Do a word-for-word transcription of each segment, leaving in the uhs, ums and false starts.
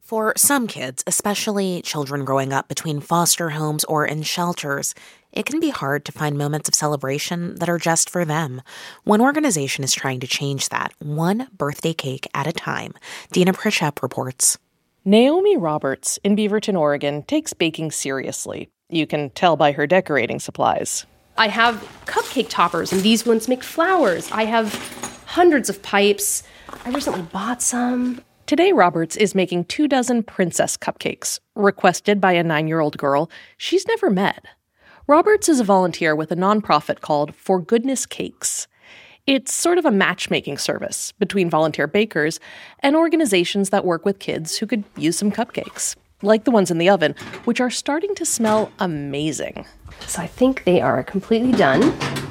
For some kids, especially children growing up between foster homes or in shelters, it can be hard to find moments of celebration that are just for them. One organization is trying to change that, one birthday cake at a time. Dina Pritchett reports. Naomi Roberts in Beaverton, Oregon, takes baking seriously. You can tell by her decorating supplies. I have cupcake toppers, and these ones make flowers. I have hundreds of pipes. I recently bought some. Today, Roberts is making two dozen princess cupcakes, requested by a nine-year-old girl she's never met. Roberts is a volunteer with a nonprofit called For Goodness Cakes. It's sort of a matchmaking service between volunteer bakers and organizations that work with kids who could use some cupcakes, like the ones in the oven, which are starting to smell amazing. So I think they are completely done.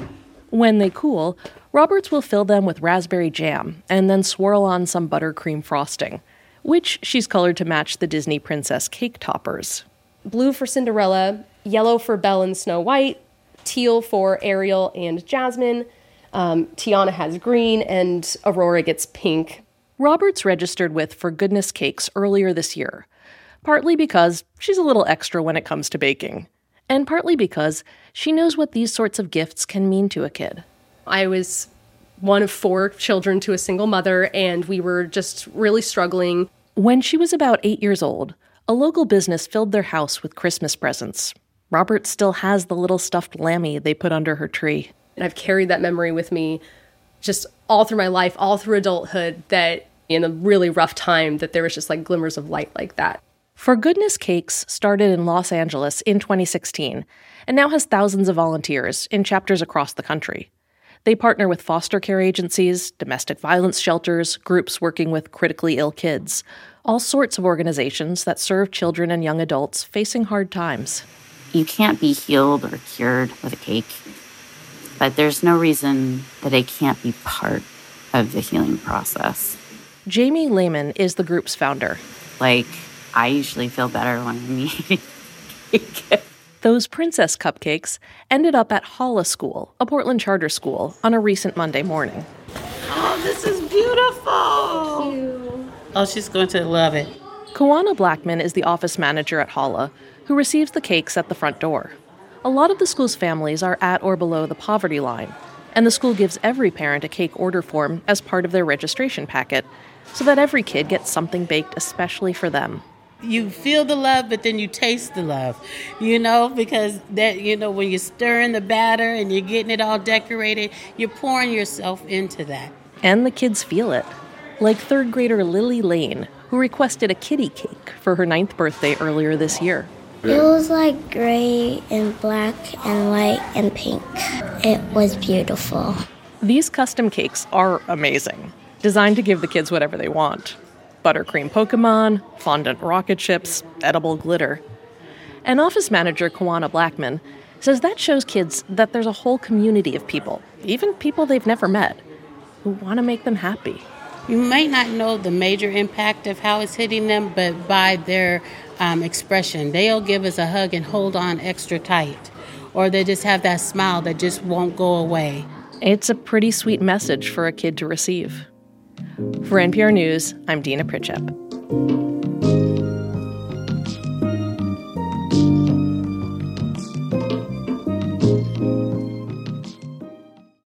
When they cool, Roberts will fill them with raspberry jam and then swirl on some buttercream frosting, which she's colored to match the Disney princess cake toppers. Blue for Cinderella, yellow for Belle and Snow White, teal for Ariel and Jasmine, um, Tiana has green, and Aurora gets pink. Roberts registered with For Goodness Cakes earlier this year, partly because she's a little extra when it comes to baking, and partly because she knows what these sorts of gifts can mean to a kid. I was one of four children to a single mother, and we were just really struggling. When she was about eight years old, a local business filled their house with Christmas presents. Robert still has the little stuffed lammy they put under her tree. And I've carried that memory with me just all through my life, all through adulthood, that in a really rough time, that there was just like glimmers of light like that. For Goodness Cakes started in Los Angeles in twenty sixteen and now has thousands of volunteers in chapters across the country. They partner with foster care agencies, domestic violence shelters, groups working with critically ill kids, all sorts of organizations that serve children and young adults facing hard times. You can't be healed or cured with a cake, but there's no reason that it can't be part of the healing process. Jamie Lehman is the group's founder. Like, I usually feel better when I'm eating cake. Those princess cupcakes ended up at Holla School, a Portland charter school, on a recent Monday morning. Oh, this is beautiful. Thank you. Oh, she's going to love it. Kawana Blackman is the office manager at Holla, who receives the cakes at the front door. A lot of the school's families are at or below the poverty line, and the school gives every parent a cake order form as part of their registration packet, so that every kid gets something baked especially for them. You feel the love, but then you taste the love, you know, because that, you know, when you're stirring the batter and you're getting it all decorated, you're pouring yourself into that. And the kids feel it. Like third grader Lily Lane, who requested a kitty cake for her ninth birthday earlier this year. It was like gray and black and white and pink. It was beautiful. These custom cakes are amazing, designed to give the kids whatever they want. Buttercream Pokemon, fondant rocket ships, edible glitter. And office manager Kawana Blackman says that shows kids that there's a whole community of people, even people they've never met, who want to make them happy. You might not know the major impact of how it's hitting them, but by their um, expression, they'll give us a hug and hold on extra tight, or they just have that smile that just won't go away. It's a pretty sweet message for a kid to receive. For N P R News, I'm Dina Pritchett.